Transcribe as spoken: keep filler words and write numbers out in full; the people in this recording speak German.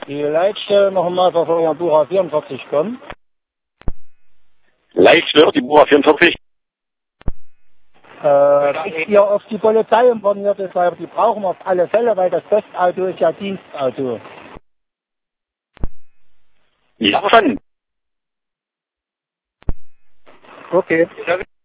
Die Leitstelle noch einmal Verfolger Bucher vierundvierzig kommen. Leitstelle, die Bucher vierundvierzig. Äh, ist hier auf die Polizei informiert ist, weil die brauchen wir auf alle Fälle, weil das Postauto ist ja Dienstauto. Ja, verstanden. Okay.